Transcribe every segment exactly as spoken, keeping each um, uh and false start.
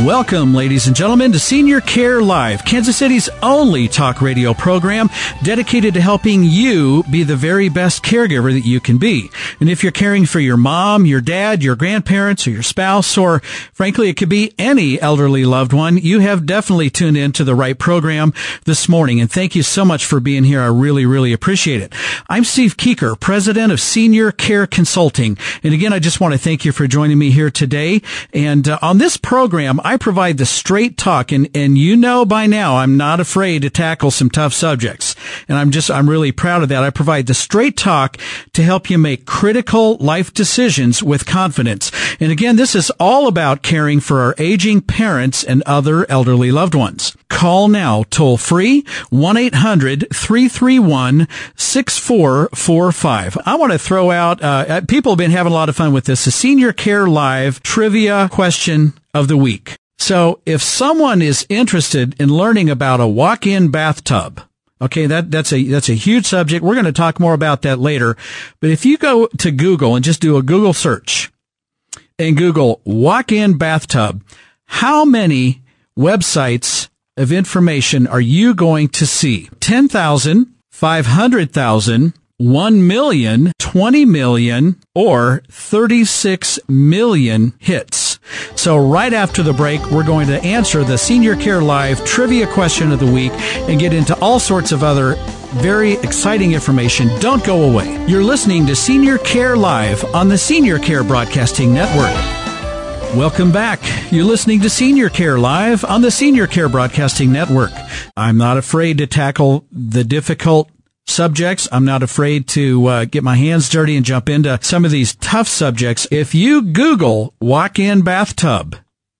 Welcome, ladies and gentlemen, to Senior Care Live, Kansas City's only talk radio program dedicated to helping you be the very best caregiver that you can be. And if you're caring for your mom, your dad, your grandparents, or your spouse, or frankly, it could be any elderly loved one, you have definitely tuned in to the right program this morning. And thank you so much for being here. I really, really appreciate it. I'm Steve Keeker, president of Senior Care Consulting. And again, I just want to thank you for joining me here today. And uh, on this program, I provide the straight talk, and, and you know by now I'm not afraid to tackle some tough subjects. And I'm just, I'm really proud of that. I provide the straight talk to help you make critical life decisions with confidence. And again, this is all about caring for our aging parents and other elderly loved ones. Call now, toll free, one eight hundred three three one six four four five. I want to throw out, uh, people have been having a lot of fun with this, the Senior Care Live trivia question of the week. So if someone is interested in learning about a walk-in bathtub, okay, that, that's a, that's a huge subject. We're going to talk more about that later. But if you go to Google and just do a Google search and Google walk-in bathtub, how many websites of information are you going to see? ten thousand, five hundred thousand, one million, twenty million, or thirty-six million hits. So right after the break, we're going to answer the Senior Care Live trivia question of the week and get into all sorts of other very exciting information. Don't go away. You're listening to Senior Care Live on the Senior Care Broadcasting Network. Welcome back. You're listening to Senior Care Live on the Senior Care Broadcasting Network. I'm not afraid to tackle the difficult subjects. I'm not afraid to uh, get my hands dirty and jump into some of these tough subjects. If you Google walk-in bathtub,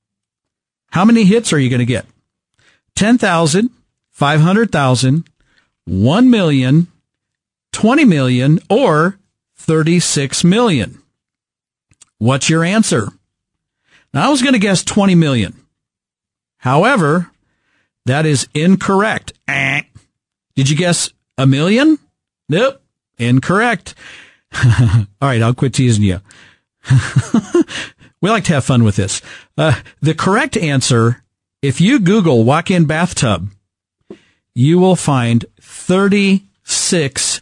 how many hits are you going to get? ten thousand, five hundred thousand, one million, twenty million, or thirty-six million? What's your answer? Now, I was going to guess twenty million. However, that is incorrect. Did you guess a million? Nope. Incorrect. All right, I'll quit teasing you. We like to have fun with this. Uh, the correct answer, if you Google walk-in bathtub, you will find thirty-six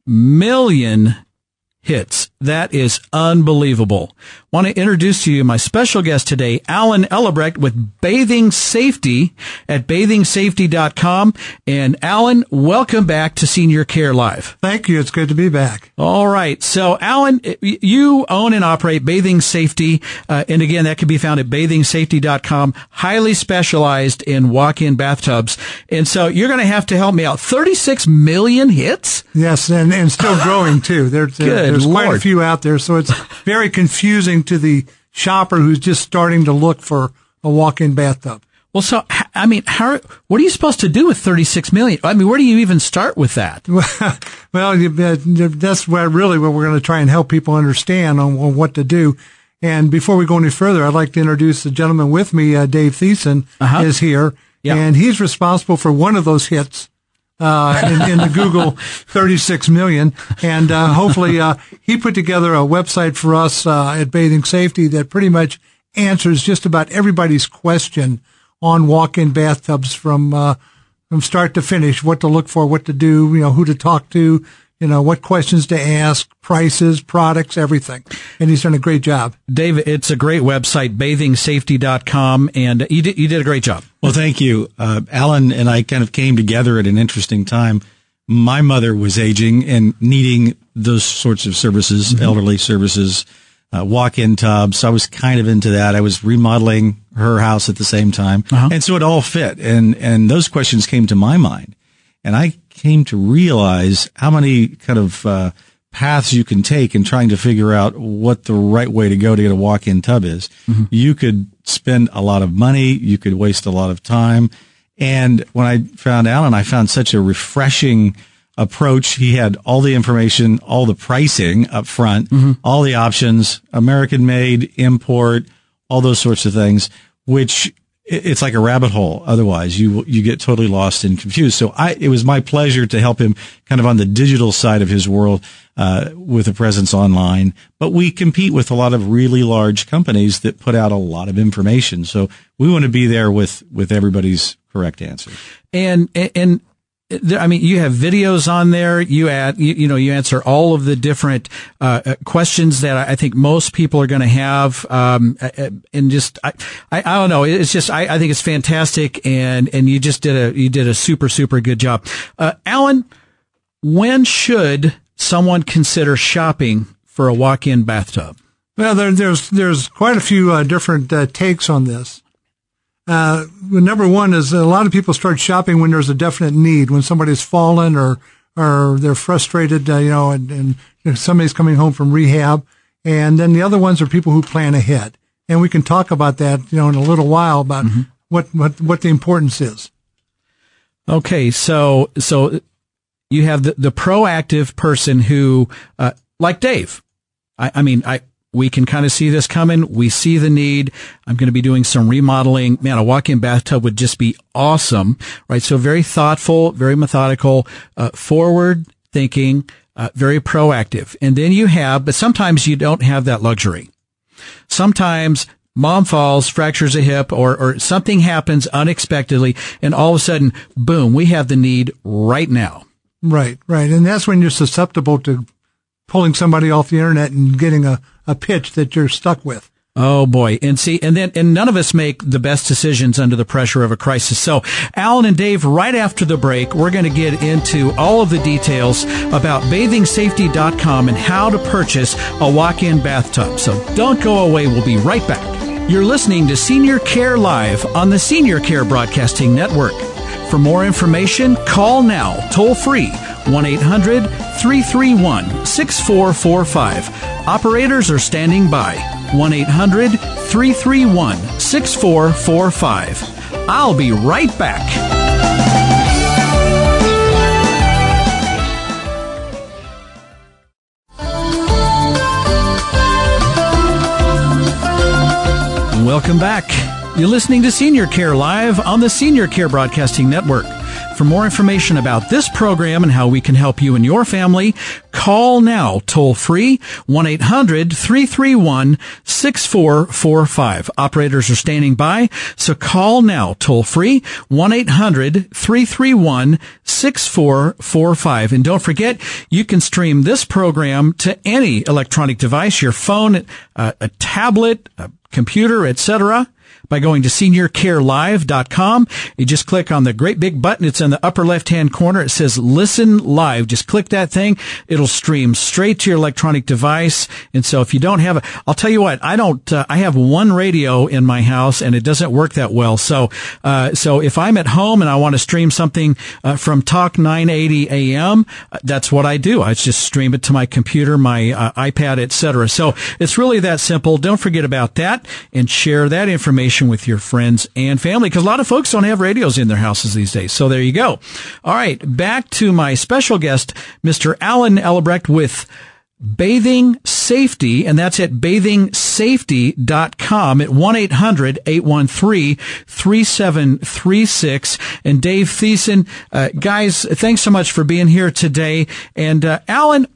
million hits. That is unbelievable. Want to introduce to you my special guest today, Alan Ellebrecht with Bathing Safety at bathing safety dot com. And Alan, welcome back to Senior Care Live. Thank you. It's good to be back. All right. So, Alan, you own and operate Bathing Safety. Uh, and again, that can be found at bathing safety dot com, highly specialized in walk-in bathtubs. And so you're going to have to help me out. thirty-six million hits? Yes, and, and still growing, too. There, there, there's Lord. quite a few out there, so it's very confusing to the shopper who's just starting to look for a walk-in bathtub. Well, so, I mean, how, what are you supposed to do with thirty-six million? I mean, where do you even start with that? Well, that's where really what we're going to try and help people understand on, on what to do. And before we go any further, I'd like to introduce the gentleman with me, uh, Dave Thiessen, uh-huh. is here. Yep. And he's responsible for one of those hits. Uh, in, in the Google thirty-six million. And, uh, hopefully, uh, he put together a website for us, uh, at Bathing Safety that pretty much answers just about everybody's question on walk-in bathtubs from, uh, from start to finish, what to look for, what to do, you know, who to talk to, you know, what questions to ask, prices, products, everything. And he's done a great job. Dave, it's a great website, bathing safety dot com, and you did, you did a great job. Well, thank you. Uh, Alan and I kind of came together at an interesting time. My mother was aging and needing those sorts of services, mm-hmm. elderly services, uh, walk-in tubs. I was kind of into that. I was remodeling her house at the same time. Uh-huh. And so it all fit. And, and those questions came to my mind. And I came to realize how many kind of uh, paths you can take in trying to figure out what the right way to go to get a walk-in tub is. Mm-hmm. You could spend a lot of money. You could waste a lot of time. And when I found Alan, I found such a refreshing approach. He had all the information, all the pricing up front, mm-hmm. all the options, American-made, import, all those sorts of things, which it's like a rabbit hole. Otherwise, you you get totally lost and confused. So I, it was my pleasure to help him kind of on the digital side of his world, uh, with a presence online. But we compete with a lot of really large companies that put out a lot of information. So we want to be there with, with everybody's correct answer. And, and, I mean, you have videos on there. You add, you, you know, you answer all of the different uh, questions that I think most people are going to have. Um, and just, I, I, I don't know. It's just, I, I think it's fantastic. And, and you just did a, you did a super, super good job. Uh, Alan, when should someone consider shopping for a walk-in bathtub? Well, there, there's, there's quite a few uh, different uh, takes on this. Uh, number one is a lot of people start shopping when there's a definite need, when somebody's fallen or, or they're frustrated, uh, you know, and, and you know, somebody's coming home from rehab. And then the other ones are people who plan ahead. And we can talk about that, you know, in a little while about mm-hmm. what, what, what the importance is. Okay. So, so you have the, the proactive person who, uh, like Dave. I, I mean, I, We can kind of see this coming. We see the need. I'm going to be doing some remodeling. Man, a walk-in bathtub would just be awesome, right? So very thoughtful, very methodical, uh, forward thinking, uh, very proactive. And then you have, but sometimes you don't have that luxury. Sometimes mom falls, fractures a hip, or, or something happens unexpectedly, and all of a sudden, boom, we have the need right now. Right, right. And that's when you're susceptible to pulling somebody off the internet and getting a, a pitch that you're stuck with. Oh boy. And see, and then, and none of us make the best decisions under the pressure of a crisis. So Alan and Dave, right after the break, we're going to get into all of the details about bathing safety dot com and how to purchase a walk-in bathtub. So don't go away. We'll be right back. You're listening to Senior Care Live on the Senior Care Broadcasting Network. For more information, call now, toll free, one eight hundred three three one six four four five. Operators are standing by, one eight hundred three three one six four four five. I'll be right back. Welcome back. You're listening to Senior Care Live on the Senior Care Broadcasting Network. For more information about this program and how we can help you and your family, call now, toll free, one eight hundred three three one six four four five. Operators are standing by, so call now, toll free, one eight hundred three three one six four four five. And don't forget, you can stream this program to any electronic device, your phone, uh, a tablet, a computer, et cetera, by going to senior care live dot com. You just click on the great big button. It's in the upper left-hand corner. It says Listen Live. Just click that thing. It'll stream straight to your electronic device. And so if you don't have a, I'll tell you what, I don't, uh, I have one radio in my house and it doesn't work that well. So, uh, so if I'm at home and I want to stream something, uh, from Talk nine eighty A M, uh, that's what I do. I just stream it to my computer, my, uh, iPad, et cetera. So it's really that simple. Don't forget about that and share that information with your friends and family, because a lot of folks don't have radios in their houses these days. So there you go. All right, back to my special guest, Mister Alan Elbrecht with Bathing Safety, and that's at bathing safety dot com at one eight hundred eight one three three seven three six. And Dave Thiessen, uh, guys, thanks so much for being here today. And uh, Alan,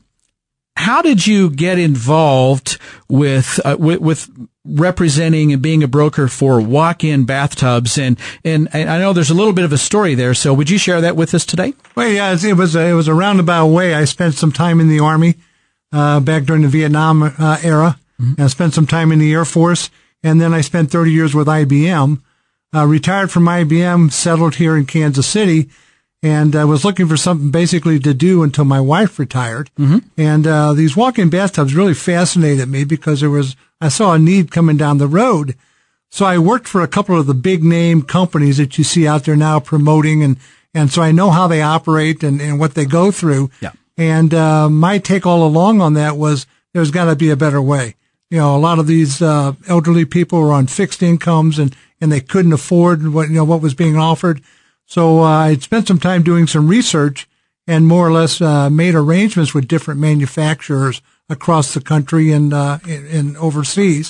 how did you get involved with uh, with, with representing and being a broker for walk-in bathtubs? And, and and I know there's a little bit of a story there. So would you share that with us today? Well, yeah, it was a, it was a roundabout way. I spent some time in the Army uh, back during the Vietnam uh, era. Mm-hmm. And I spent some time in the Air Force, and then I spent thirty years with I B M. Uh, retired from I B M, settled here in Kansas City. And I was looking for something basically to do until my wife retired. Mm-hmm. And uh these walk-in bathtubs really fascinated me because there was, I saw a need coming down the road. So I worked for a couple of the big name companies that you see out there now promoting. And, and so I know how they operate and, and what they go through. Yeah. And uh my take all along on that was there's got to be a better way. You know, a lot of these uh elderly people were on fixed incomes and, and they couldn't afford what, you know, what was being offered. So uh, I spent some time doing some research and more or less uh, made arrangements with different manufacturers across the country and uh, and overseas.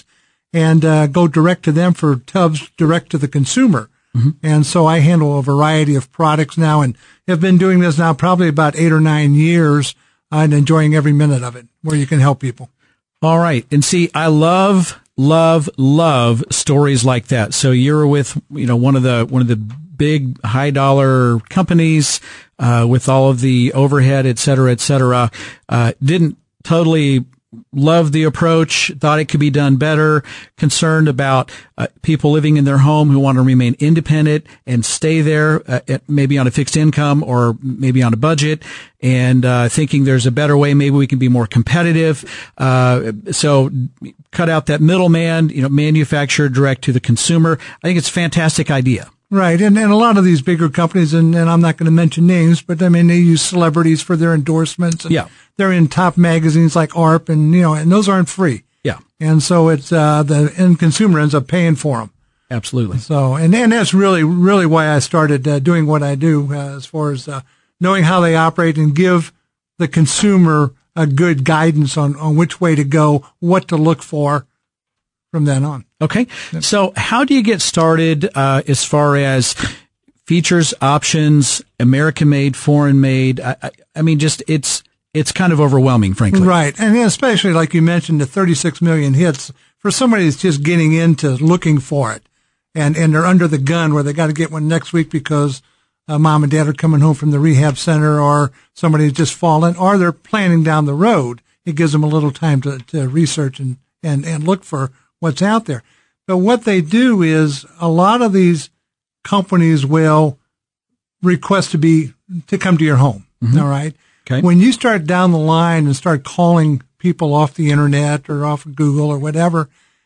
and uh, go direct to them for tubs direct to the consumer. Mm-hmm. And so I handle a variety of products now and have been doing this now probably about eight or nine years uh, and enjoying every minute of it where you can help people. All right. And see, I love, love, love stories like that. So you're with, you know, one of the, one of the big high dollar companies, uh, with all of the overhead, et cetera, et cetera. Uh, didn't totally love the approach, thought it could be done better, concerned about uh, people living in their home who want to remain independent and stay there, uh, at, maybe on a fixed income or maybe on a budget, and uh, thinking there's a better way. Maybe we can be more competitive. Uh, so cut out that middleman, you know, manufacture direct to the consumer. I think it's a fantastic idea. Right. And, and a lot of these bigger companies, and, and I'm not going to mention names, but I mean, they use celebrities for their endorsements. And yeah. They're in top magazines like A A R P and, you know, and those aren't free. Yeah. And so it's, uh, the end consumer ends up paying for them. Absolutely. So, and, and that's really, really why I started uh, doing what I do, uh, as far as, uh, knowing how they operate and give the consumer a good guidance on, on which way to go, what to look for from then on. Okay. So how do you get started, uh, as far as features, options, American made, foreign made? I, I, I mean, just it's, it's kind of overwhelming, frankly. Right. And especially like you mentioned, the thirty-six million hits for somebody that's just getting into looking for it and, and they're under the gun where they got to get one next week because uh, mom and dad are coming home from the rehab center or somebody's just fallen or they're planning down the road. It gives them a little time to, to research and, and, and look for what's out there. But what they do is a lot of these companies will request to be, to come to your home. Mm-hmm. All right. Okay. When you start down the line and start calling people off the internet or off of Google or whatever,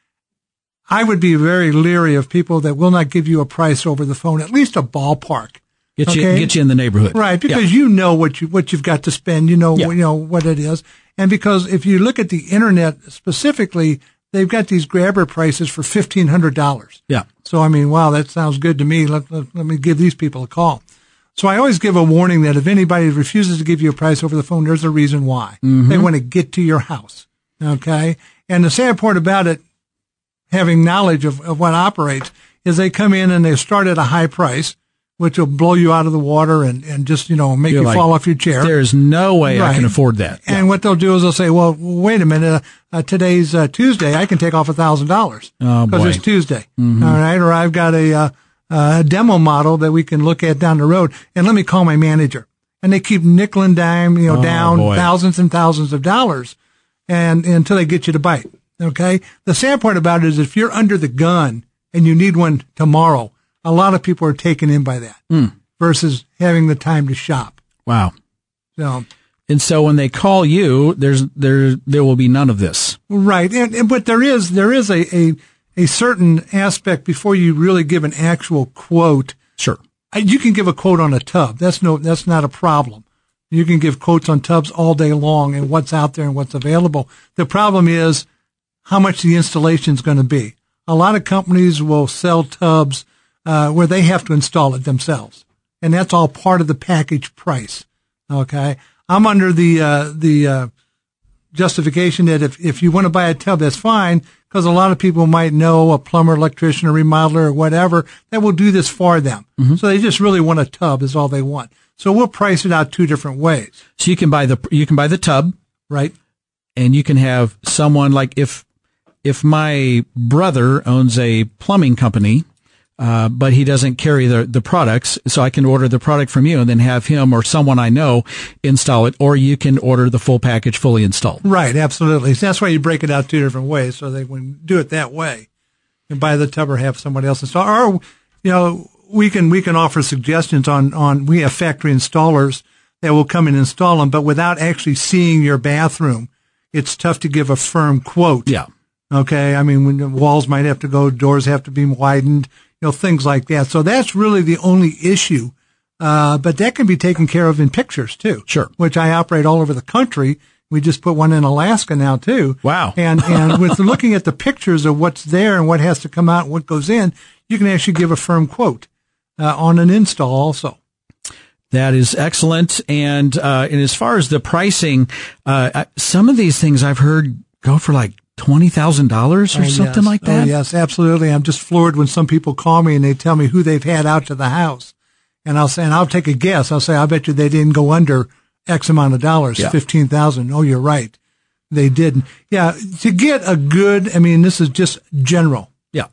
I would be very leery of people that will not give you a price over the phone, at least a ballpark. Get okay? you, get you in the neighborhood. Right. Because yeah. you know what you, what you've got to spend. You know, yeah. you know what it is. And because if you look at the internet specifically, they've got these grabber prices for fifteen hundred dollars. Yeah. So, I mean, wow, that sounds good to me. Let, let, let me give these people a call. So I always give a warning that if anybody refuses to give you a price over the phone, there's a reason why. Mm-hmm. They want to get to your house. Okay. And the sad part about it, having knowledge of, of what operates, is they come in and they start at a high price, which will blow you out of the water and, and just, you know, make You're you like, fall off your chair. There's no way right. I can afford that. And yeah. what they'll do is they'll say, well, wait a minute, uh, uh, today's uh, Tuesday. I can take off a thousand dollars because it's Tuesday. Mm-hmm. All right. Or I've got a, uh, a demo model that we can look at down the road and let me call my manager. And they keep nickel and dime, you know, oh, down boy. thousands and thousands of dollars and, and until they get you to bite. Okay. The sad part about it is if you're under the gun and you need one tomorrow, a lot of people are taken in by that. Mm. Versus having the time to shop. Wow. So, and so when they call you, there's there there will be none of this. Right. And, and but there is there is a, a a certain aspect before you really give an actual quote. Sure. You can give a quote on a tub. That's no that's not a problem. You can give quotes on tubs all day long and what's out there and what's available. The problem is how much the installation is going to be. A lot of companies will sell tubs uh, where they have to install it themselves. And that's all part of the package price. Okay. I'm under the, uh, the, uh, justification that if, if you want to buy a tub, that's fine. Cause a lot of people might know a plumber, electrician, or remodeler or whatever that will do this for them. Mm-hmm. So they just really want a tub is all they want. So we'll price it out two different ways. So you can buy the, you can buy the tub. Right. And you can have someone like if, if my brother owns a plumbing company, Uh, but he doesn't carry the, the products, so I can order the product from you and then have him or someone I know install it, or you can order the full package fully installed. Right, absolutely. So that's why you break it out two different ways, so they can do it that way and buy the tub or have somebody else install. Or, you know, we can we can offer suggestions on, on we have factory installers that will come and install them, but without actually seeing your bathroom, it's tough to give a firm quote. Yeah. Okay, I mean, when the walls might have to go, doors have to be widened, you know, things like that. So that's really the only issue. Uh, but that can be taken care of in pictures too. Sure. Which I operate all over the country. We just put one in Alaska now too. Wow. And, and with looking at the pictures of what's there and what has to come out and what goes in, you can actually give a firm quote, uh, on an install also. That is excellent. And, uh, and as far as the pricing, uh, some of these things I've heard go for like twenty thousand dollars or oh, something yes. like that? Oh, yes, absolutely. I'm just floored when some people call me and they tell me who they've had out to the house. And I'll say, and I'll take a guess. I'll say, I bet you they didn't go under X amount of dollars, yeah. fifteen thousand. Oh, you're right. They didn't. Yeah. To get a good, I mean, this is just general. Yeah.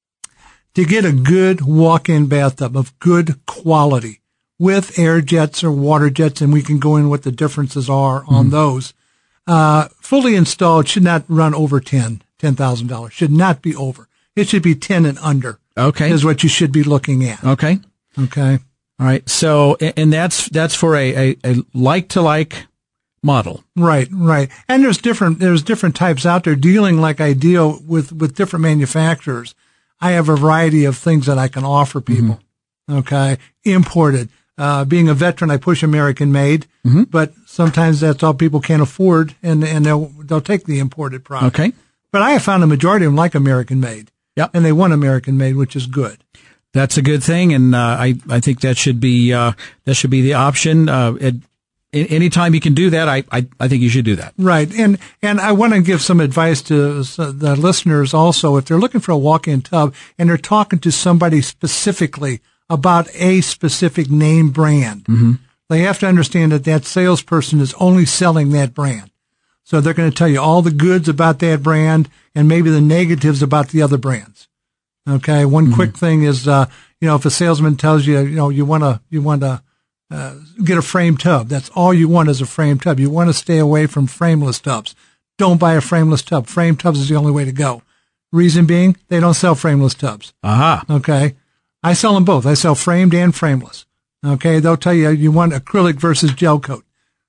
To get a good walk-in bathtub of good quality with air jets or water jets, and we can go in what the differences are mm-hmm. on those, uh, fully installed should not run over ten, ten thousand dollars. Should not be over. It should be ten and under. Okay. Is what you should be looking at. Okay. Okay. All right. So, and that's, that's for a, a, a like-to-like model. Right, right. And there's different, there's different types out there dealing like I deal with, with different manufacturers. I have a variety of things that I can offer people. Mm-hmm. Okay. Imported. Uh, being a veteran, I push American made, mm-hmm. but sometimes that's all people can't afford, and, and they'll, they'll take the imported product. Okay. But I have found a majority of them like American made. Yep. And they want American made, which is good. That's a good thing. And, uh, I, I think that should be, uh, that should be the option. Uh, it, anytime you can do that, I, I, I think you should do that. Right. And, and I want to give some advice to the listeners also. If they're looking for a walk-in tub and they're talking to somebody specifically about a specific name brand, mm-hmm. they have to understand that that salesperson is only selling that brand. So they're going to tell you all the goods about that brand and maybe the negatives about the other brands. Okay. One mm-hmm. quick thing is, uh, you know, if a salesman tells you, you know, you want to, you want to, uh, get a frame tub. That's all you want is a frame tub. You want to stay away from frameless tubs. Don't buy a frameless tub. Frame tubs is the only way to go. Reason being, they don't sell frameless tubs. Aha. Uh-huh. Okay. I sell them both. I sell framed and frameless. Okay. They'll tell you you want acrylic versus gel coat.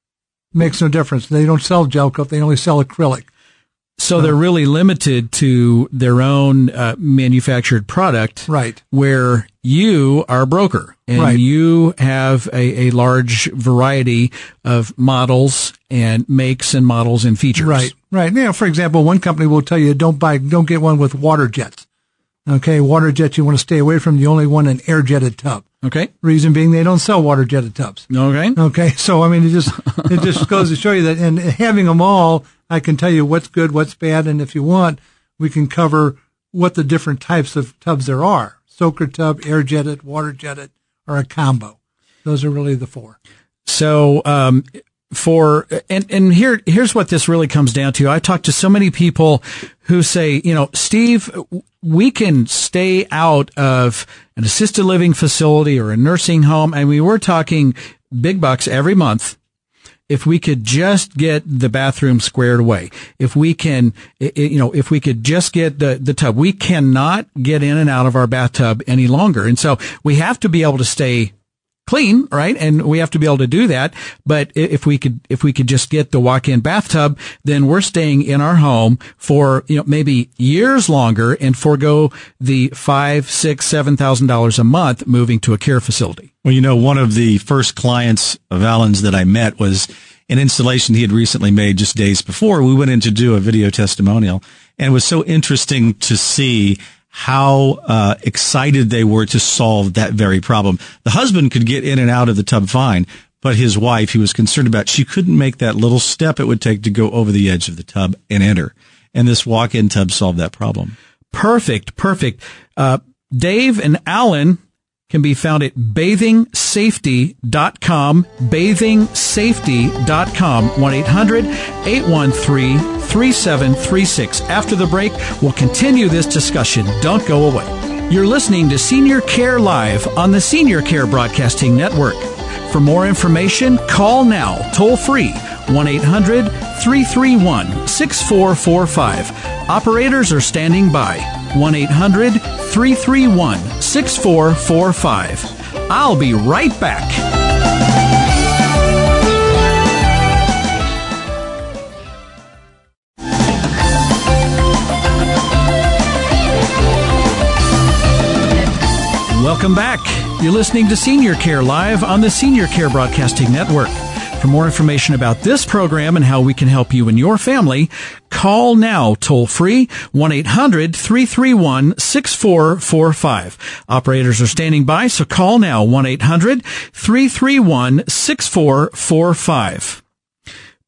Makes no difference. They don't sell gel coat. They only sell acrylic. So they're really limited to their own uh, manufactured product. Right. Where you are a broker and right. you have a, a large variety of models and makes and models and features. Right. Right. You know, for example, one company will tell you don't buy, don't get one with water jets. Okay. Water jets you want to stay away from. You only want an air jetted tub. Okay. Reason being they don't sell water jetted tubs. Okay. Okay. So, I mean, it just, it just goes to show you that, and having them all, I can tell you what's good, what's bad, and if you want, we can cover what the different types of tubs there are. Soaker tub, air jetted, water jetted, or a combo. Those are really the four. So, um, for, and, and here, here's what this really comes down to. I talk to so many people who say, you know, Steve, we can stay out of an assisted living facility or a nursing home. And we were talking big bucks every month. If we could just get the bathroom squared away, if we can, you know, if we could just get the, the tub, we cannot get in and out of our bathtub any longer. And so we have to be able to stay clean, right? And we have to be able to do that. But if we could, if we could just get the walk-in bathtub, then we're staying in our home for, you know, maybe years longer and forego the five, six, seven thousand dollars a month moving to a care facility. Well, you know, one of the first clients of Alan's that I met was an installation he had recently made just days before. We went in to do a video testimonial, and it was so interesting to see how uh excited they were to solve that very problem. The husband could get in and out of the tub fine, but his wife, he was concerned about, she couldn't make that little step it would take to go over the edge of the tub and enter. And this walk-in tub solved that problem. Perfect, perfect. Uh Dave and Alan can be found at bathing safety dot com, bathing safety dot com, one eight hundred, eight one three, three seven three six. After the break, we'll continue this discussion. Don't go away. You're listening to Senior Care Live on the Senior Care Broadcasting Network. For more information, call now, toll free, one eight hundred, three three one, six four four five. Operators are standing by, one eight hundred, three three one, six four four five. I'll be right back. Welcome back. You're listening to Senior Care Live on the Senior Care Broadcasting Network. For more information about this program and how we can help you and your family, call now, toll free, one eight hundred, three three one, six four four five. Operators are standing by, so call now, one eight hundred, three three one, six four four five.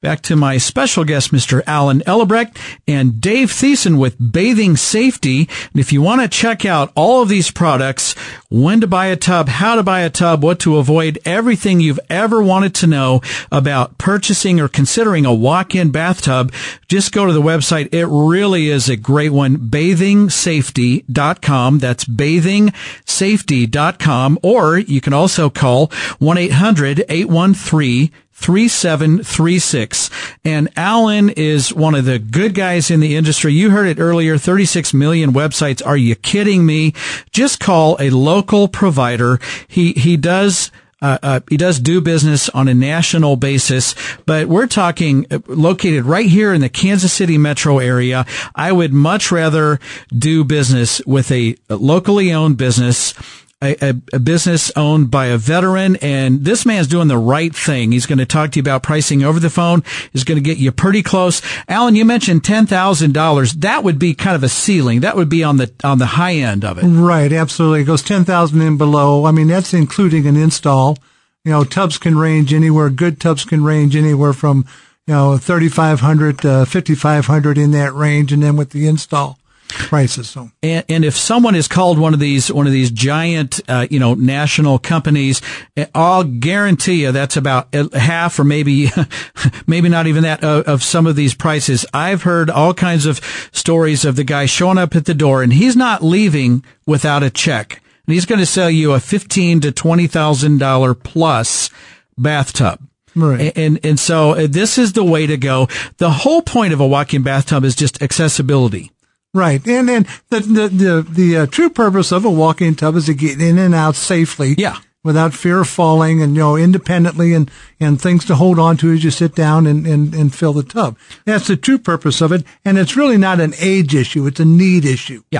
back to my special guest, Mister Alan Ellebrecht and Dave Thiessen with Bathing Safety. And if you want to check out all of these products, when to buy a tub, how to buy a tub, what to avoid, everything you've ever wanted to know about purchasing or considering a walk-in bathtub, just go to the website. It really is a great one, bathing safety dot com. That's bathing safety dot com. Or you can also call one eight hundred eight one three three seven three six. And Alan is one of the good guys in the industry. You heard it earlier, thirty-six million websites. Are you kidding me? Just call a local provider. He, he does Uh, uh, he does do business on a national basis, but we're talking uh, located right here in the Kansas City metro area. I would much rather do business with a, a locally owned business, a, a, a business owned by a veteran, and this man's doing the right thing. He's going to talk to you about pricing over the phone. He's going to get you pretty close. Alan, you mentioned ten thousand dollars. That would be kind of a ceiling. That would be on the on the high end of it. Right, absolutely. It goes ten thousand dollars and below. I mean, that's including an install. You know, tubs can range anywhere. Good tubs can range anywhere from, you know, thirty-five hundred dollars to fifty-five hundred dollars in that range, and then with the install prices. So, and, and if someone has called one of these one of these giant, uh, you know, national companies, I'll guarantee you that's about half, or maybe, maybe not even that, of, of some of these prices. I've heard all kinds of stories of the guy showing up at the door, and he's not leaving without a check, and he's going to sell you a fifteen to twenty thousand dollar plus bathtub. Right. And, and so this is the way to go. The whole point of a walk-in bathtub is just accessibility. Right. And then the, the, the, the uh, true purpose of a walk-in tub is to get in and out safely. Yeah. Without fear of falling, and, you know, independently, and, and things to hold on to as you sit down and, and, and fill the tub. That's the true purpose of it. And it's really not an age issue. It's a need issue. Yeah.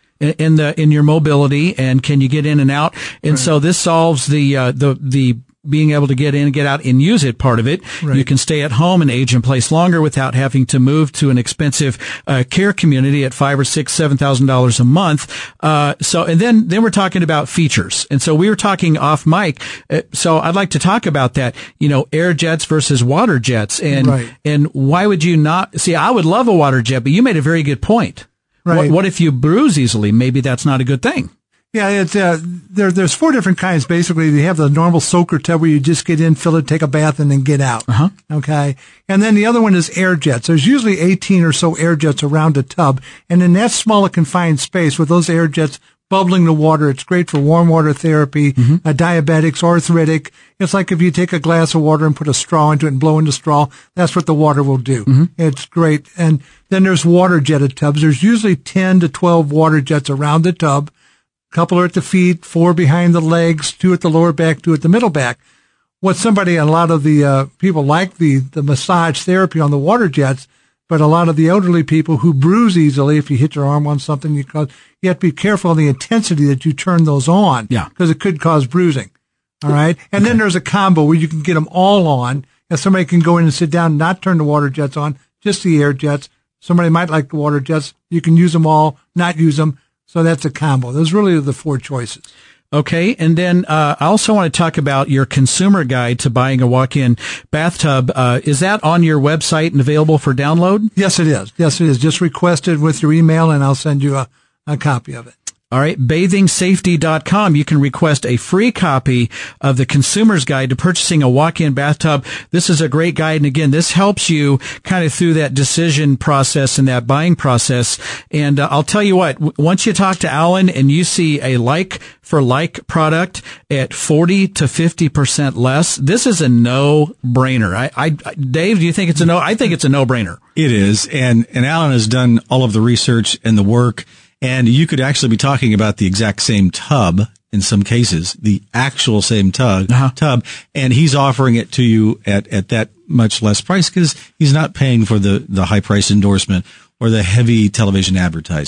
In the, in your mobility, and can you get in and out? And right. So this solves the, uh, the, the, being able to get in, get out, and use it part of it. Right. You can stay at home and age in place longer without having to move to an expensive uh, care community at five or six, seven thousand dollars a month. Uh, so, and then then we're talking about features, and so we were talking off mic. Uh, so I'd like to talk about that. You know, air jets versus water jets, and right. and why would you not see? I would love a water jet, but you made a very good point. Right. What, what if you bruise easily? Maybe that's not a good thing. Yeah, it's uh, there. There's four different kinds. Basically, you have the normal soaker tub where you just get in, fill it, take a bath, and then get out. Uh-huh. Okay, and then the other one is air jets. There's usually eighteen or so air jets around a tub, and in that smaller confined space with those air jets bubbling the water, it's great for warm water therapy, mm-hmm. uh, diabetics, arthritic. It's like if you take a glass of water and put a straw into it and blow in the straw, that's what the water will do. Mm-hmm. It's great. And then there's water jetted tubs. There's usually ten to twelve water jets around the tub. Couple are at the feet, four behind the legs, two at the lower back, two at the middle back. What somebody, a lot of the uh, people like the, the massage therapy on the water jets, but a lot of the elderly people who bruise easily, if you hit your arm on something, you, cause, you have to be careful on the intensity that you turn those on. Yeah. Because it could cause bruising. All right. And okay. Then there's a combo where you can get them all on. And somebody can go in and sit down and not turn the water jets on, just the air jets. Somebody might like the water jets. You can use them all, not use them. So that's a combo. Those really are the four choices. Okay. And then uh, I also want to talk about your consumer guide to buying a walk-in bathtub. Uh, is that on your website and available for download? Yes, it is. Yes, it is. Just request it with your email, and I'll send you a, a copy of it. All right, bathing safety dot com. You can request a free copy of the Consumer's Guide to Purchasing a Walk-In Bathtub. This is a great guide, and again, this helps you kind of through that decision process and that buying process. And uh, I'll tell you what, w- once you talk to Alan and you see a like-for-like product at forty to fifty percent less, this is a no-brainer. I, I, Dave, do you think it's a no? I think it's a no-brainer. It is, and and Alan has done all of the research and the work. And you could actually be talking about the exact same tub in some cases, the actual same tub, uh-huh. tub, and he's offering it to you at, at that much less price because he's not paying for the, the high price endorsement or the heavy television advertising.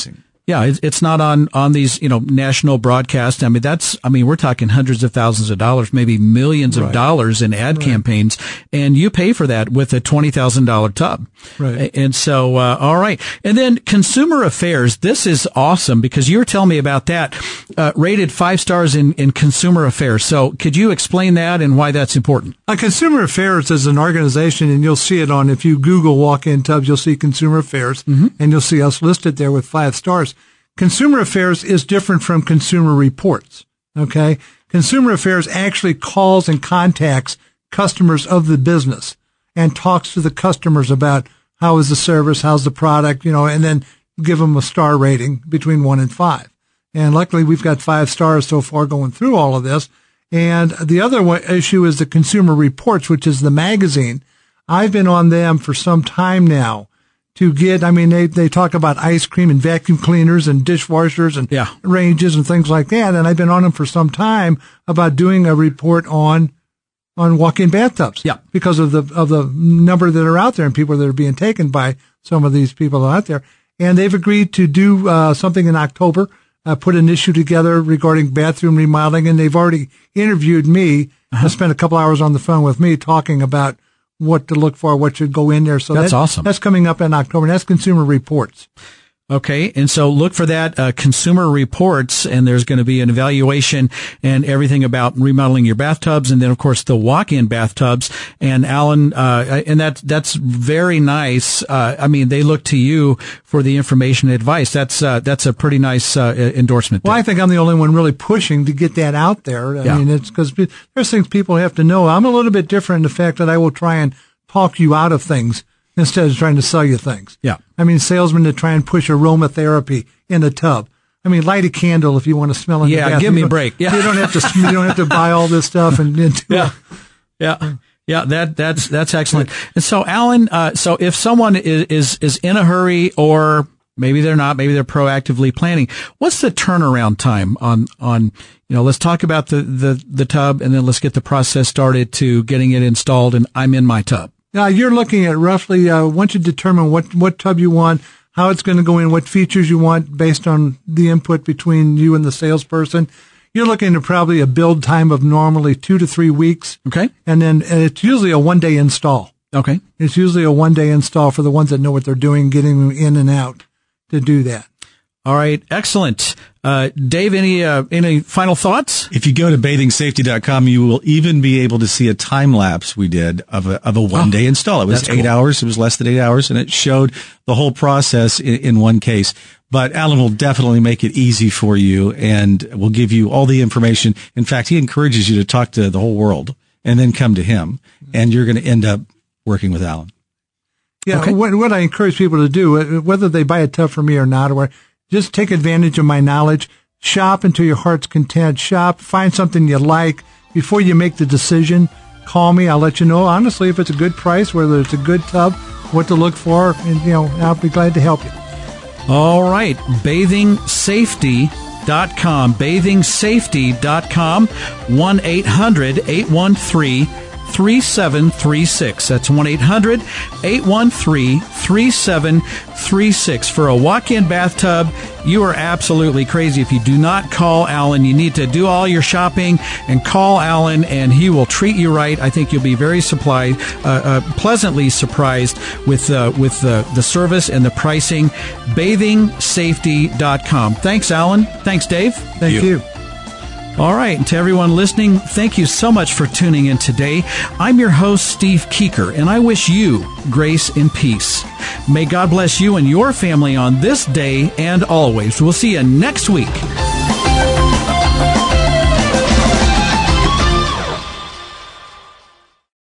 Yeah, it's, it's not on, on these, you know, national broadcasts. I mean, that's, I mean, we're talking hundreds of thousands of dollars, maybe millions of right. dollars in ad right. campaigns, and you pay for that with a twenty thousand dollars tub. Right. And so, uh, all right. And then Consumer Affairs, this is awesome because you were telling me about that, uh, rated five stars in, in Consumer Affairs. So could you explain that and why that's important? Uh, Consumer Affairs is an organization, and you'll see it on, if you Google walk-in tubs, you'll see Consumer Affairs, mm-hmm. and you'll see us listed there with five stars. Consumer Affairs is different from Consumer Reports, okay? Consumer Affairs actually calls and contacts customers of the business and talks to the customers about how is the service, how's the product, you know, and then give them a star rating between one and five. And luckily, we've got five stars so far going through all of this. And the other one, issue is the Consumer Reports, which is the magazine. I've been on them for some time now. To get, I mean, they, they talk about ice cream and vacuum cleaners and dishwashers and yeah. ranges and things like that. And I've been on them for some time about doing a report on, on walk-in bathtubs. Yeah. Because of the, of the number that are out there and people that are being taken by some of these people out there. And they've agreed to do, uh, something in October, uh, put an issue together regarding bathroom remodeling. And they've already interviewed me. Uh-huh. Spent a couple hours on the phone with me talking about what to look for, what should go in there. So that's that, awesome. That's coming up in October. And that's Consumer Reports. Okay. And so look for that, uh, Consumer Reports, and there's going to be an evaluation and everything about remodeling your bathtubs. And then, of course, the walk-in bathtubs. And Alan, uh, and that, that's very nice. Uh, I mean, they look to you for the information and advice. That's, uh, that's a pretty nice, uh, endorsement. Well, there. I think I'm the only one really pushing to get that out there. I yeah. mean, it's because there's things people have to know. I'm a little bit different in the fact that I will try and talk you out of things instead of trying to sell you things. Yeah. I mean, salesmen that try and push aromatherapy in a tub. I mean, light a candle if you want to smell in yeah, the bath. give me you a break. Yeah. You don't have to, you don't have to buy all this stuff and, and do yeah. Yeah. Yeah, that, that's, that's excellent. And so, Alan, uh, so if someone is, is, is in a hurry, or maybe they're not, maybe they're proactively planning, what's the turnaround time on, on, you know, let's talk about the, the, the tub, and then let's get the process started to getting it installed, and I'm in my tub. Now, you're looking at roughly, uh, once you determine what, what tub you want, how it's going to go in, what features you want based on the input between you and the salesperson, you're looking at probably a build time of normally two to three weeks. Okay. And then uh, it's usually a one-day install. Okay. It's usually a one-day install for the ones that know what they're doing, getting them in and out to do that. All right. Excellent. Uh, Dave, any, uh, any final thoughts? If you go to bathing safety dot com, you will even be able to see a time lapse we did of a, of a one day oh, install. It was eight cool. hours. It was less than eight hours, and it showed the whole process in, in one case. But Alan will definitely make it easy for you, and will give you all the information. In fact, he encourages you to talk to the whole world and then come to him, and you're going to end up working with Alan. Yeah. Okay. What, what I encourage people to do, whether they buy a tub from me or not, or just take advantage of my knowledge. Shop until your heart's content. Shop. Find something you like. Before you make the decision, call me. I'll let you know, honestly, if it's a good price, whether it's a good tub, what to look for, and, you know, I'll be glad to help you. All right. bathing safety dot com. bathing safety dot com. one eight hundred eight one three three seven three six. That's one eight hundred eight one three three seven three six. For a walk-in bathtub, you are absolutely crazy if you do not call Alan. You need to do all your shopping and call Alan, and he will treat you right. I think you'll be very surprised, uh, uh, pleasantly surprised with uh, with the, the service and the pricing. bathing safety dot com. Thanks, Alan. Thanks, Dave. Thank you. you. All right. And to everyone listening, thank you so much for tuning in today. I'm your host, Steve Keeker, and I wish you grace and peace. May God bless you and your family on this day and always. We'll see you next week